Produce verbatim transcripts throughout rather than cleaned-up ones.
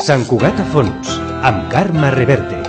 Sant Cugat a fons, amb Carme Reverte.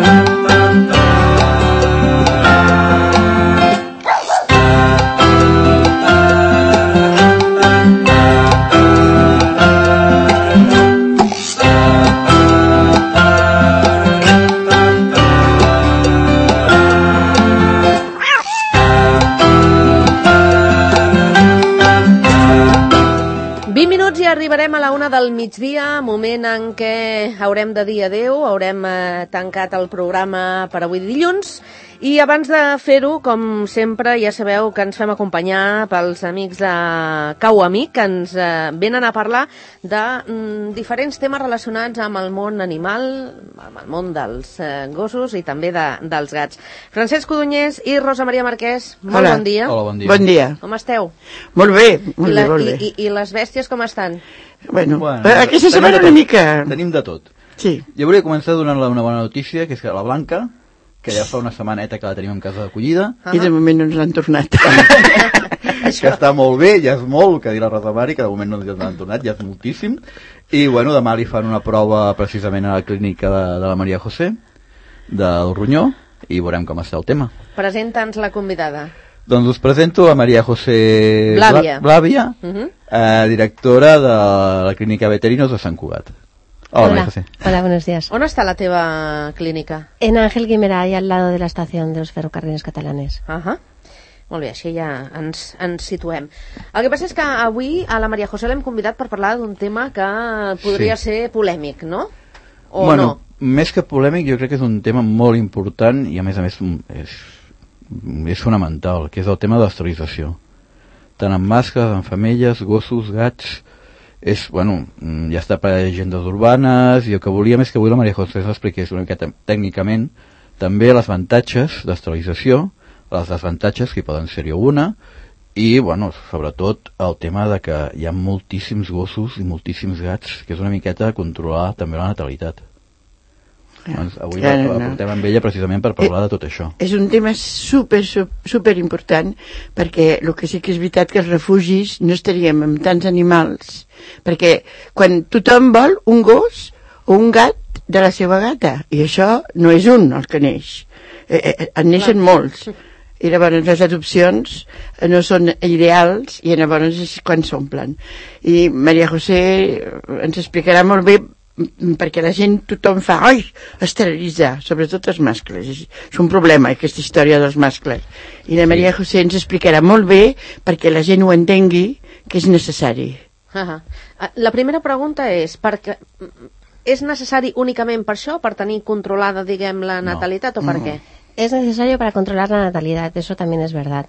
Arribarem a la una del migdia, moment en què haurem de dir adeu, haurem eh, tancat el programa per avui dilluns, i abans de fer-ho, com sempre, ja sabeu que ens fem acompanyar pels amics de Cau Amic, que ens eh, venen a parlar de mm, diferents temes relacionats amb el món animal, amb el món dels eh, gossos i també de, dels gats. Francesc Codonyés i Rosa Maria Marquès, molt Hola. bon dia. Hola, bon dia. Bon dia. Com esteu? Molt bé, molt I, la, bé, molt bé. i, i, I les bèsties com estan? Bueno, Bueno, aquesta tenim setmana de una tot. mica... Tenim de tot. Sí. Jo volia començar donant-la una bona notícia, que és que la Blanca, que ja fa una setmaneta que la tenim en casa d'acollida, I de moment no ens l'han tornat. que està molt bé, ja és molt, que dir la Rosa Mari, que de moment no ens l'han tornat, ja és moltíssim. I bueno, demà li fan una prova precisament a la clínica de, de la Maria José, del ronyó, i veurem com està el tema. Presenta'ns la convidada. Doncs us presento a Maria José Blavia, Blavia uh -huh. eh, directora de la clínica Veterinos de Sant Cugat. Hola, María José. Hola, buenos días. On està la teva clínica? En Ángel Guimerá, y al lado de la estación de los ferrocarriles catalanes. Uh -huh. Molt bé, així ja ens, ens situem. El que passa és que avui a la Maria José l'hem convidat per parlar d'un tema que podria Sí. ser polèmic, no? O bueno, no? Més que polèmic, jo crec que és un tema molt important i a més a més és, és fonamental, que és el tema de l'esterilització. Tant en mascles, en femelles, gossos, gats... És, bueno, ja està per agendes urbanes, i el que volíem és que avui la Maria José ens expliqués una miqueta tècnicament també les avantatges d'esterilització, les desavantatges, que poden ser-hi una, i, bueno, sobretot el tema de que hi ha moltíssims gossos i moltíssims gats, que és una miqueta controlar també la natalitat. Doncs avui ja, la, no, la no. portem amb ella precisament per parlar de tot això. És un tema super, super important, perquè el que sí que és veritat que els refugis no estaríem amb tants animals, perquè quan tothom vol un gos o un gat de la seva gata, i això no és un el que neix, eh, eh, en neixen molts, i llavors les adopcions no són ideals i llavors és quan s'omplen. I Maria José ens explicarà molt bé, perquè la gent, tothom fa ai, esterilitzar, sobretot els mascles, és, és un problema aquesta història dels mascles, i la Maria José ens explicarà molt bé perquè la gent ho entengui que és necessari. Uh -huh. La primera pregunta és, perquè és necessari únicament per això, per tenir controlada, diguem, la natalitat, no. o per No. què? Es necesario para controlar la natalidad, eso también es verdad.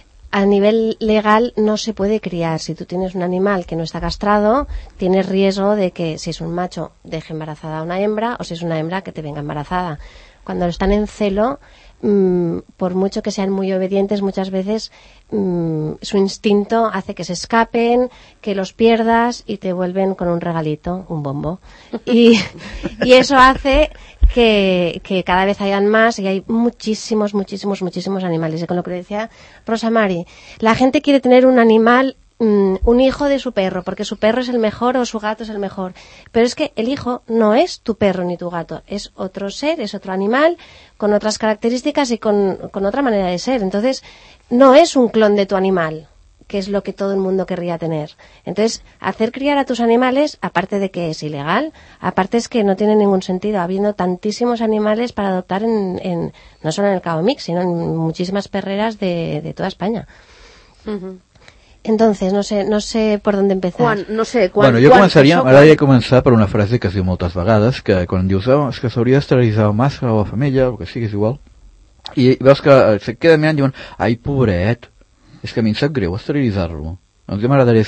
A nivel legal no se puede criar. Si tú tienes un animal que no está castrado, tienes riesgo de que si es un macho deje embarazada a una hembra, o si es una hembra que te venga embarazada. Cuando están en celo, mmm, por mucho que sean muy obedientes, muchas veces mmm, su instinto hace que se escapen, que los pierdas y te vuelven con un regalito, un bombo. Y, y eso hace que, que cada vez hayan más, y hay muchísimos, muchísimos, muchísimos animales. Y con lo que decía Rosa Mari, la gente quiere tener un animal, um, un hijo de su perro, porque su perro es el mejor o su gato es el mejor. Pero es que el hijo no es tu perro ni tu gato, es otro ser, es otro animal, con otras características y con, con otra manera de ser. Entonces, no es un clon de tu animal, que es lo que todo el mundo querría tener. Entonces, hacer criar a tus animales, aparte de que es ilegal, aparte es que no tiene ningún sentido, habiendo tantísimos animales para adoptar en, en no solo en el Cabo Amic, sino en muchísimas perreras de, de toda España. Uh-huh. Entonces, no sé, no sé por dónde empezar. Quan, no sé, quan, bueno, jo quan, començaria, això, m'agradaria començar per una frase que es diu moltes vegades, que quan dius, oh, és que s'hauria d'esterilitzar el mascle o la femella, el que sigui, és igual, i veus que se queden mirant i diuen, ai, pobret, és que a mi em sap greu esterilitzar-lo. Doncs jo m'agradaria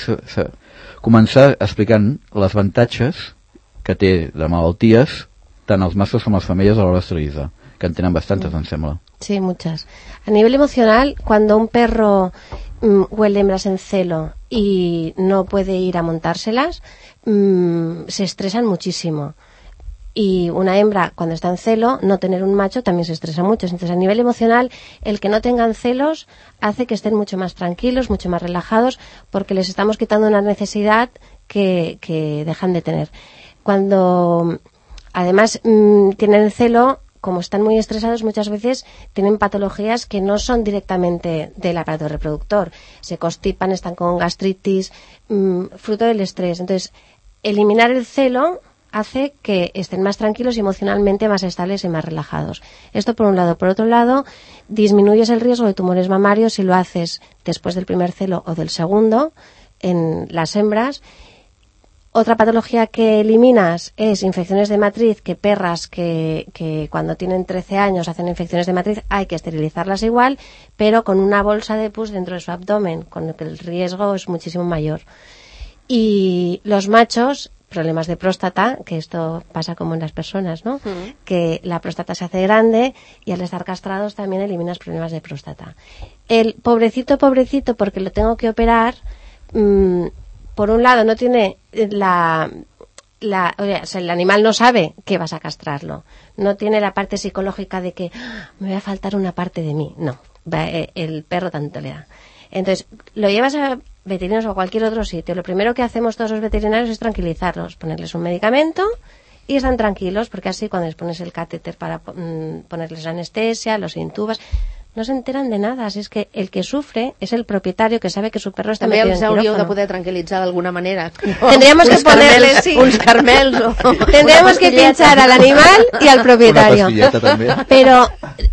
començar explicant les avantatges que té de malalties tant els mascles com les femelles a l'hora d'esterilitzar, que en tenen bastantes, em sembla. Sí, muchas. A nivel emocional, cuando un perro mmm, huele hembras en celo y no puede ir a montárselas, mmm, se estresan muchísimo. Y una hembra, cuando está en celo, no tener un macho también se estresa mucho. Entonces, a nivel emocional, el que no tengan celos hace que estén mucho más tranquilos, mucho más relajados, porque les estamos quitando una necesidad que, que dejan de tener. cuando además mmm, tienen celo, como están muy estresados, muchas veces tienen patologías que no son directamente del aparato reproductor. Se constipan, están con gastritis, mmm, fruto del estrés. Entonces, eliminar el celo hace que estén más tranquilos y emocionalmente más estables y más relajados. Esto por un lado. Por otro lado, disminuyes el riesgo de tumores mamarios si lo haces después del primer celo o del segundo en las hembras. Otra patología que eliminas es infecciones de matriz, que perras que, que cuando tienen trece años hacen infecciones de matriz hay que esterilizarlas igual, pero con una bolsa de pus dentro de su abdomen, con lo que el riesgo es muchísimo mayor. Y los machos, problemas de próstata, que esto pasa como en las personas, ¿no? Uh-huh. Que la próstata se hace grande y al estar castrados también eliminas problemas de próstata. El pobrecito, pobrecito, porque lo tengo que operar, mmm, por un lado no tiene la, la o sea, el animal no sabe que vas a castrarlo, no tiene la parte psicológica de que ¡ah! Me va a faltar una parte de mí, no, el perro tanto le da. Entonces, lo llevas a veterinarios o a cualquier otro sitio, lo primero que hacemos todos los veterinarios es tranquilizarlos, ponerles un medicamento y están tranquilos, porque así cuando les pones el catéter para mm, ponerles la anestesia, los intubas, no se enteran de nada. Así es que el que sufre es el propietario, que sabe que su perro està metido en quirófano. També els hauríeu de poder tranquilitzar d'alguna manera. Tendríamos que ponerle sí. uns carmels o tendríamos que pinchar al animal y al propietario. Pero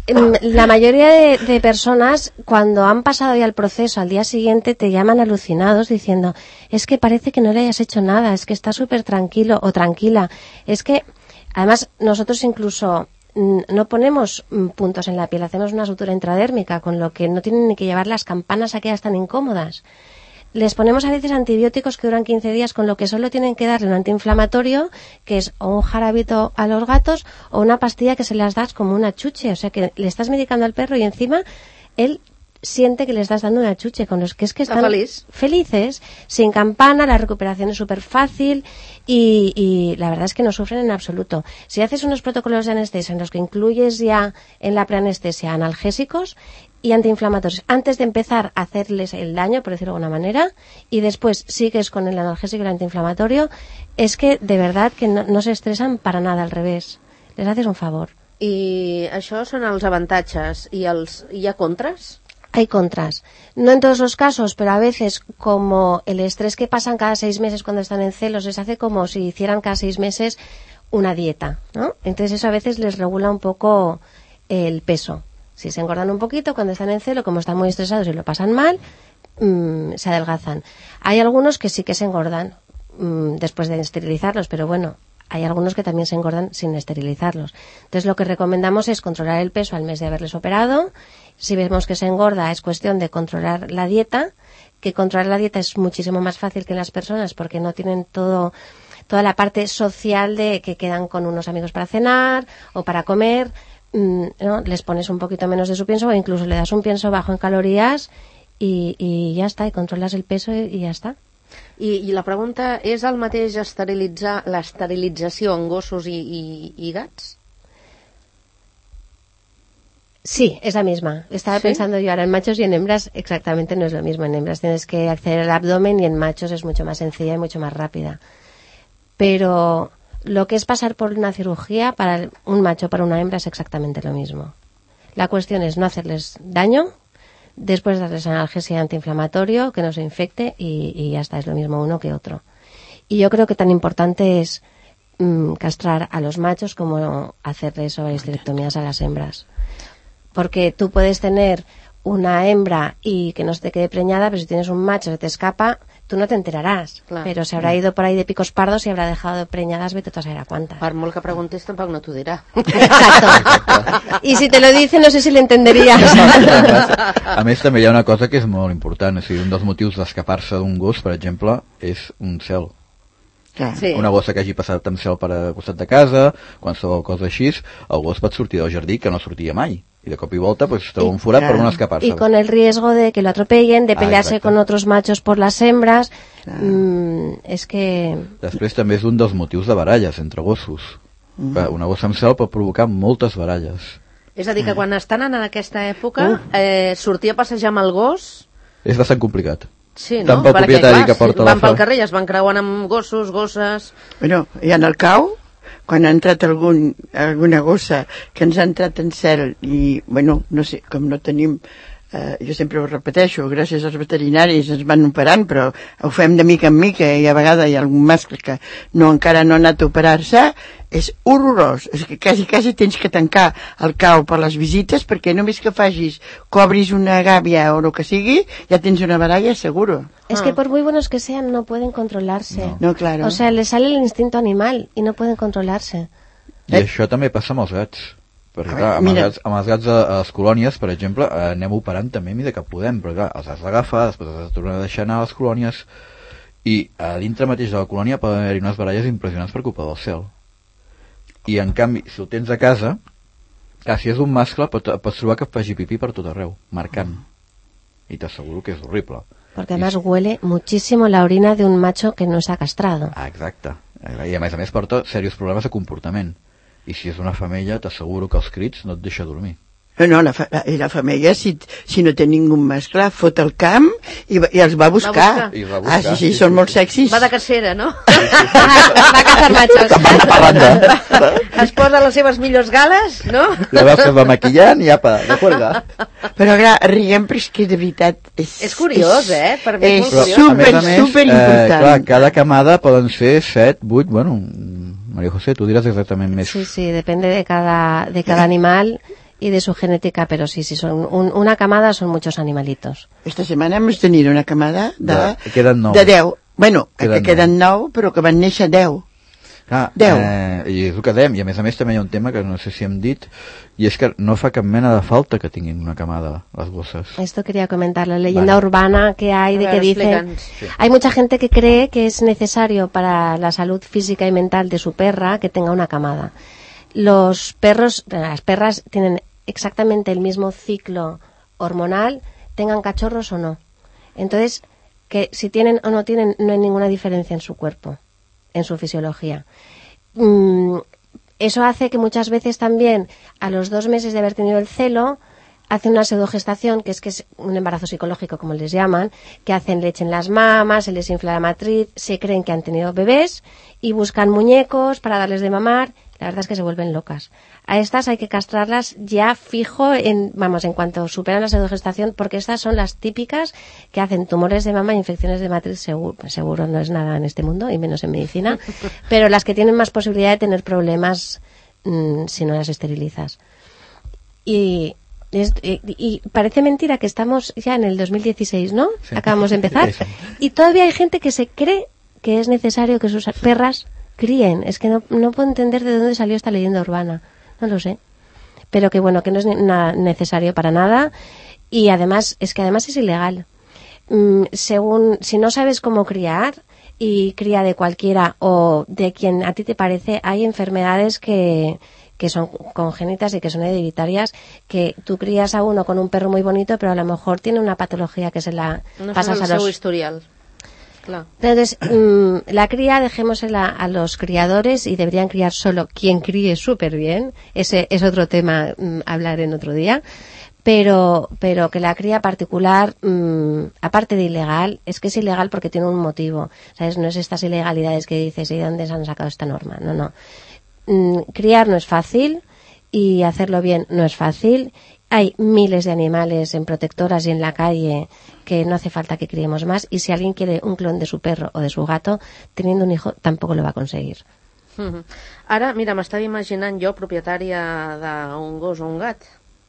la mayoría de, de personas, cuando han pasado ya el proceso, al día siguiente te llaman alucinados diciendo, es que parece que no le hayas hecho nada, es que está súper tranquilo o tranquila. Es que, además, nosotros incluso no ponemos puntos en la piel, hacemos una sutura intradérmica, con lo que no tienen ni que llevar las campanas aquellas tan incómodas. Les ponemos a veces antibióticos que duran quince días, con lo que solo tienen que darle un antiinflamatorio, que es o un jarabito a los gatos o una pastilla que se las das como una chuche. O sea que le estás medicando al perro y encima él siente que le estás dando una chuche, con los que es que están feliz. felices, sin campana, la recuperación es súper fácil y, y la verdad es que no sufren en absoluto. Si haces unos protocolos de anestesia en los que incluyes ya en la preanestesia analgésicos y antiinflamatorios antes de empezar a hacerles el daño, por decirlo de alguna manera, y después sigues con el analgésico y el antiinflamatorio, es que de verdad que no, no se estresan para nada, al revés. Les haces un favor. I això són els avantatges. I els, hi ha contres? Hay contras. No en todos los casos, pero a veces, como el estrés que pasan cada seis meses cuando están en celos, les hace como si hicieran cada seis meses una dieta, ¿no? Entonces eso a veces les regula un poco el peso. Si se engordan un poquito cuando están en celo, como están muy estresados y lo pasan mal, mmm, se adelgazan. Hay algunos que sí que se engordan mmm, después de esterilizarlos, pero bueno, hay algunos que también se engordan sin esterilizarlos. Entonces lo que recomendamos es controlar el peso al mes de haberles operado. Si vemos que se engorda, es cuestión de controlar la dieta, que controlar la dieta es muchísimo más fácil que en las personas porque no tienen todo toda la parte social de que quedan con unos amigos para cenar o para comer, ¿no? Les pones un poquito menos de su pienso o incluso le das un pienso bajo en calorías y, y ya está, y controlas el peso y, y ya está. I, I la pregunta, és el mateix esterilitzar l'esterilització en gossos i, i, i gats? Sí, es la misma. Estaba ¿Sí? pensando yo ahora en machos y en hembras exactamente no es lo mismo. En hembras tienes que acceder al abdomen y en machos es mucho más sencilla y mucho más rápida. Pero lo que es pasar por una cirugía para un macho o para una hembra es exactamente lo mismo. La cuestión es no hacerles daño, después darles analgesia antiinflamatorio, que no se infecte y, y ya está, es lo mismo uno que otro. Y yo creo que tan importante es mmm, castrar a los machos como hacerles ovarectomías a las hembras. Porque tú puedes tener una hembra y que no se te quede preñada, pero si tienes un macho que te escapa, tú no te enterarás. Clar. Pero se habrá ido por ahí de picos pardos y habrá dejado preñadas, vete tú a saber a cuántas. Per molt que preguntes, tampoc no t'ho dirà. Exacto. Y si te lo dice, no sé si le entenderías. A més, també hi ha una cosa que és molt important. O sigui, un dels motius d'escapar-se d'un gos, per exemple, és un cel. Sí. Una gossa que hagi passat amb cel per al costat de casa, qualsevol cosa així, el gos pot sortir del jardí, que no sortia mai. Y de cop y volta pues está un furat por no escaparse. Y con el riesgo de que lo atropellen, de pelearse ah, con otros machos por las hembras, mmm, és que... Després també és un dels motius de baralles entre gossos. Mm. Una gossa amb cel pot provocar moltes baralles. És a dir, que quan estan en aquesta època, uh. eh, sortir a passejar amb el gos... És bastant complicat. Sí, no? Tant pel Perquè, propietari clar, que porta si la van pel fa. carrer i es van creuant amb gossos, gosses... Bueno, i en el cau, quan ha entrat algun, alguna gossa que ens ha entrat en cel i, bueno, no sé, com no tenim... Eh, jo sempre ho repeteixo, gràcies als veterinaris ens van operant, però ho fem de mica en mica i a vegades hi ha algun mascle que no, encara no ha anat a operar-se, és horrorós, és que quasi, quasi tens que tancar el cau per les visites perquè només que facis, cobris una gàbia o el que sigui, ja tens una baralla seguro. Es que por muy buenos que sean no pueden controlarse. No, claro. O sea, les sale el instinto animal y no pueden controlarse. I eh? això també passa amb els gats. Perquè, clar, amb, els gats, amb els gats a, a les colònies, per exemple, eh, anem operant també a mida que podem, però clar, els has d'agafar, després els has de tornar a deixar anar a les colònies, i a dintre mateix de la colònia poden haver-hi unes baralles impressionants per culpa del cel. I en canvi, si el tens a casa, clar, si és un mascle, pot, pots trobar que faci pipí per tot arreu, marcant. I t'asseguro que és horrible. Porque además I... huele muchísimo la orina de un macho que no está castrado. Ah, exacte. I a més a més porta serios problemes de comportament. I si és una femella, t'asseguro que els crits no et deixa dormir. No, no, la, fa, la, la femella, si, si no té ningú mascle, fot el camp i, i els va a buscar. Va buscar. I va a buscar. Ah, sí, sí, sí, són molt sexis. Va de cacera, no? Va a cazar machos. Banda per banda. Es posa les seves millors gales, no? La veus que va maquillant i apa, de juerga. Però clar, riguem, però és que de veritat és... És curiós, és, eh? Per mi és, és molt super, curiós. a més a més, super important. Eh, clar, cada camada poden ser set, vuit, bueno... María José, tú dirás exactamente més. Sí, sí, depende de cada, de cada animal y de su genética, pero sí, sí, son un, una camada son muchos animalitos. Esta setmana hemos tenido una camada de, de, queden nou. de deu. Bueno, queden que queden nou, però que van néixer deu. Ah, deu. Eh, I és el que dèiem, i a més a més també hi ha un tema que no sé si hem dit, i és que no fa cap mena de falta que tinguin una camada les gosses. Esto quería comentar, la leyenda vale. urbana que hay de ver, que dice... sí. Hay mucha gente que cree que es necesario para la salud física y mental de su perra que tenga una camada. Los perros, las perras tienen exactamente el mismo ciclo hormonal, tengan cachorros o no. Entonces, que si tienen o no tienen, no hay ninguna diferencia en su cuerpo, en su fisiología. Mm, eso hace que muchas veces también, a los dos meses de haber tenido el celo, hacen una pseudogestación, que es que es un embarazo psicológico, como les llaman, que hacen leche en las mamas, se les infla la matriz, se creen que han tenido bebés y buscan muñecos para darles de mamar. La verdad es que se vuelven locas. A estas hay que castrarlas ya fijo, en, vamos, en cuanto superan la pseudogestación, porque estas son las típicas que hacen tumores de mama e infecciones de matriz, seguro, seguro no es nada en este mundo, y menos en medicina, pero las que tienen más posibilidad de tener problemas mmm, si no las esterilizas. Y... Es, y, y parece mentira que estamos ya en el dos mil dieciséis, ¿no? Sí. Acabamos de empezar. Y todavía hay gente que se cree que es necesario que sus perras críen. Es que no, no puedo entender de dónde salió esta leyenda urbana. No lo sé. Pero que bueno, que no es nada necesario para nada. Y además, es que además es ilegal. Mm, según, si no sabes cómo criar y cría de cualquiera o de quien a ti te parece, hay enfermedades que... que son congénitas y que son hereditarias, que tú crías a uno con un perro muy bonito, pero a lo mejor tiene una patología que se la no pasas a los... historial. Claro. Entonces, mmm, la cría dejémosela a los criadores y deberían criar solo quien críe súper bien. Ese es otro tema, mmm, hablar en otro día. Pero, pero que la cría particular, mmm, aparte de ilegal, es que es ilegal porque tiene un motivo. ¿Sabes? No es estas ilegalidades que dices, ¿y de dónde se han sacado esta norma? No, no. Criar no es fácil y hacerlo bien no es fácil. Hay miles de animales en protectoras y en la calle que no hace falta que criemos más, y si alguien quiere un clon de su perro o de su gato, teniendo un hijo tampoco lo va a conseguir. Uh-huh. Ara, mira, m'estava imaginant jo propietària d'un gos o un gat.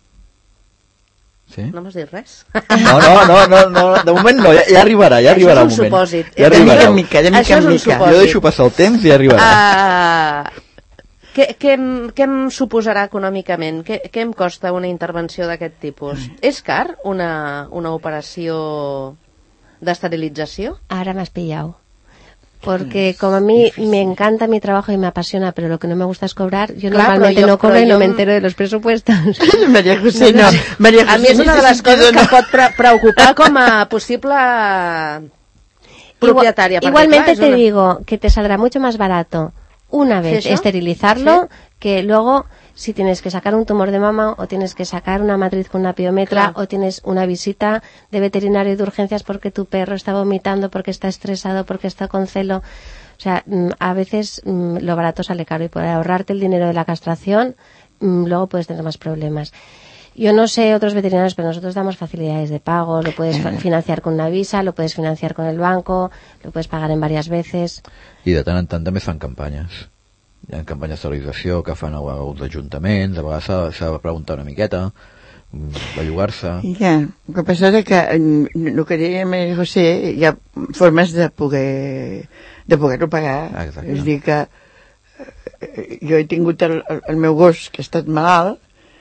Sí? No m'has dit res? No, no, no, no, no, de moment no, ja, ja arribarà, ja arribarà el moment. Això és un supòsit. Ja de mica en mica, de mica en mica. Jo deixo passar el temps i ja arribarà. Uh, què, què, què em suposarà econòmicament? Què, què em costa una intervenció d'aquest tipus? Mm. És car una, una operació d'esterilització? Ahora me has pillado. Porque como a mí me encanta mi trabajo y me apasiona, pero lo que no me gusta es cobrar, yo Clar, normalmente jo, no cobro i no me entero de los presupuestos. María José, no. no. María José, a mi és una de les coses que no. pot pre preocupar com a possible propietària. Igual, igualmente clar, te una... digo que te saldrá mucho más barato una vez esterilizarlo, ¿sí? Que luego si tienes que sacar un tumor de mama o tienes que sacar una matriz con una piometra Claro. o tienes una visita de veterinario de urgencias porque tu perro está vomitando, porque está estresado, porque está con celo. O sea, mm, a veces mm, lo barato sale caro y por ahorrarte el dinero de la castración, mm, luego puedes tener más problemas. Yo no sé otros veterinarios, pero nosotros damos facilidades de pago, lo puedes fa- financiar con una visa, lo puedes financiar con el banco, lo puedes pagar en varias veces. I de tant en tant també fan campanyes. Hi ha campanyes de sterilització que fan alguns ajuntaments, a vegades s'ha, s'ha de preguntar una miqueta, mm, bellugar-se. Ja, el que passa és que mm, el que deia Maria José, hi ha formes de poder de poder-ho pagar. Exacte. És a dir que eh, jo he tingut el, el, el meu gos que ha estat malalt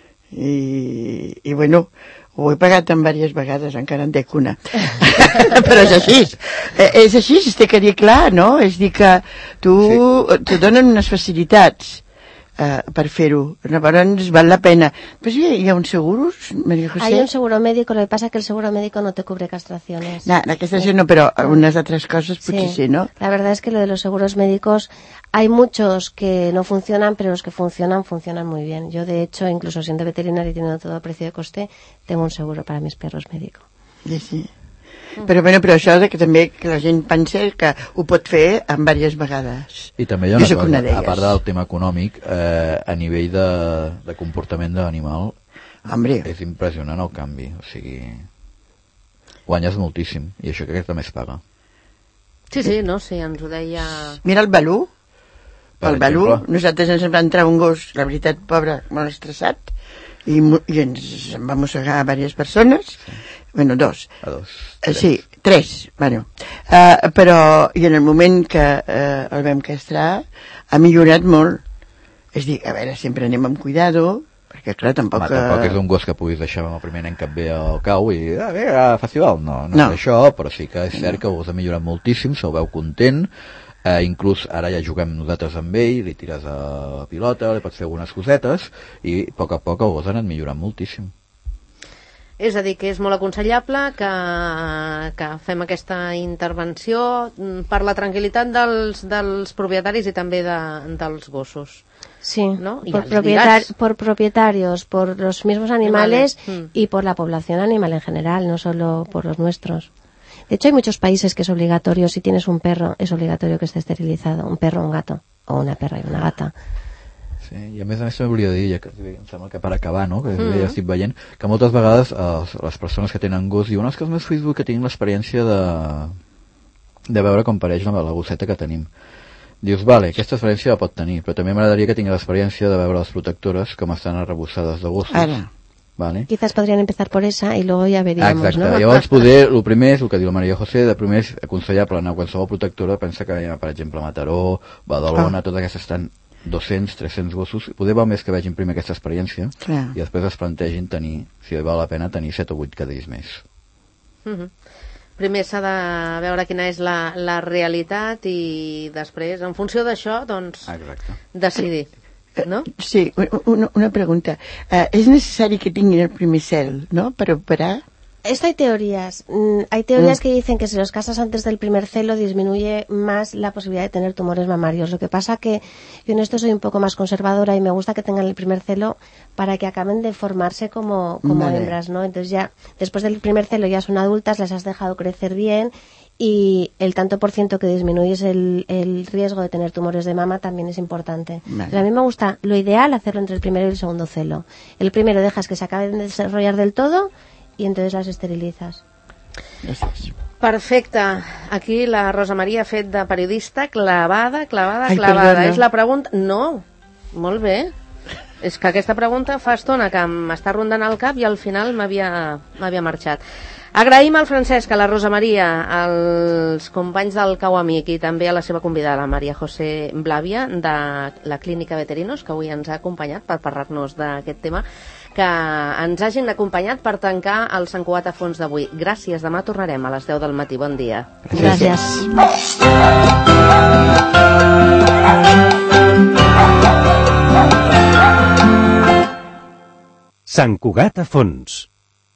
i, i bueno, ho he pagat en diverses vegades, encara en dec una. Però és així. Eh, és així, es té que dir clar, no? És dir que tu, sí. te donen unes facilitats eh, per fer-ho. Llavors val la pena. Pues hi, hi ha uns seguros, María José? Hay un seguro médico, lo que pasa es que el seguro médico no te cubre castraciones. No, la castración no, pero algunas otras cosas potser sí, ¿no? La verdad es que lo de los seguros médicos, hay muchos que no funcionan, pero los que funcionan, funcionan muy bien. Yo, de hecho, incluso siendo veterinaria y teniendo todo a precio de coste, tengo un seguro para mis perros médico. Sí, sí. Però, bueno, però això de que també que la gent pensa que ho pot fer en diverses vegades. I també hi ha una cosa, una a part del tema econòmic, eh, a nivell de, de comportament de l'animal, Hombre. És impressionant el canvi. O sigui, guanyes moltíssim, i això crec que també es paga. Sí, sí, no, sí, ens ho deia... Mira el Balú, Per el Balú, exemple. nosaltres ens va entrar un gos, la veritat, pobre, molt estressat, i, mo- i ens en va mossegar a diverses persones, bueno, dos. A dos. Eh, Sí, tres, bueno. Uh, però, i en el moment que uh, el vam castrar, ha millorat molt. És dir, a veure, sempre anem amb cuidado, perquè clar, tampoc... Home, tampoc és un gos que puguis deixar amb el primer nen que et ve al cau i, ah, vinga, festival. No, no, No. és això, però sí que és cert que el gos ha millorat moltíssim, se'l veu content, eh, inclús ara ja juguem nosaltres amb ell, li tires a la pilota, li pots fer algunes cosetes, i a poc a poc el gos ha anat millorant moltíssim. És a dir, que és molt aconsellable que, que fem aquesta intervenció mm, per la tranquil·litat dels, dels propietaris i també de, dels gossos. Sí, ¿no? Y por, ya les propietar- dirás. por propietarios, por los mismos animales, Animales, mm. y por la población animal en general, no solo por los nuestros. De hecho, hay muchos países que es obligatorio, si tienes un perro, es obligatorio que esté esterilizado, un perro o un gato, o una perra i una gata. Sí, i a més a més també volia dir, ja que em sembla que per acabar, no? que Mm. ja estic veient, que moltes vegades els, les persones que tenen gos diuen, "No, és que els meus fills vull que tinguin l'experiència de, de veure com pareix la, la gosseta que tenim." Dius, vale, aquesta experiència la pot tenir, però també m'agradaria que tingui l'experiència de veure les protectores com estan arrebossades de gossos. Ara. Vale? Quizás podrían empezar por esa y luego ya veríamos, Exacte, ¿no? llavors poder, el primer és el que diu la Maria José, de primer és aconsellable anar a qualsevol protectora, pensa que hi ha, per exemple, Mataró, Badalona, Ah. totes aquestes estan dos-cents, tres-cents gossos, poder val més que vegin primer aquesta experiència Clar. i després es plantegin tenir, si val la pena, tenir set o vuit cadells més. Mhm. Primer s'ha de veure quina és la, la realitat i després, en funció d'això, doncs, Exacte. decidir. ¿No? Sí, una, una pregunta. Uh, és necessari que tinguin el primer cel, no?, per operar? Esto hay teorías. Mm, hay teorías Mm. que dicen que si los casas antes del primer celo disminuye más la posibilidad de tener tumores mamarios. Lo que pasa que yo en esto soy un poco más conservadora y me gusta que tengan el primer celo para que acaben de formarse como, como Vale. hembras, ¿no? Entonces ya, después del primer celo ya son adultas, las has dejado crecer bien y el tanto por ciento que disminuyes el, el riesgo de tener tumores de mama también es importante. Vale. Pero a mí me gusta, lo ideal, hacerlo entre el primero y el segundo celo. El primero dejas que se acaben de desarrollar del todo y entonces las esterilizas. Gràcies. Perfecte. Aquí la Rosa Maria ha fet de periodista clavada, clavada, Ai, clavada. perdona. És la pregunta... No, molt bé. És que aquesta pregunta fa estona que m'està rondant al cap i al final m'havia m'havia marxat. Agraïm al Francesc, a la Rosa Maria, als companys del Cau Amic i també a la seva convidada, la Maria José Blavia, de la Clínica Veterinos, que avui ens ha acompanyat per parlar-nos d'aquest tema, que ens hagin acompanyat per tancar el Sant Cugat a fons d'avui. Gràcies, demà tornarem a les deu del matí. Bon dia. Gracias. Sant Cugat a fons.